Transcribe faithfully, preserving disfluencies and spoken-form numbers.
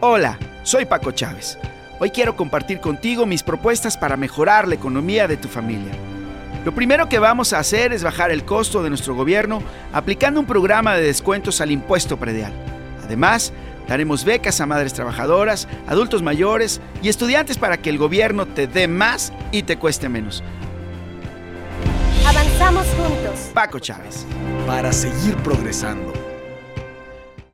Hola, soy Paco Chávez. Hoy quiero compartir contigo mis propuestas para mejorar la economía de tu familia. Lo primero que vamos a hacer es bajar el costo de nuestro gobierno aplicando un programa de descuentos al impuesto predial. Además, daremos becas a madres trabajadoras, adultos mayores y estudiantes para que el gobierno te dé más y te cueste menos. Avanzamos juntos. Paco Chávez. Para seguir progresando.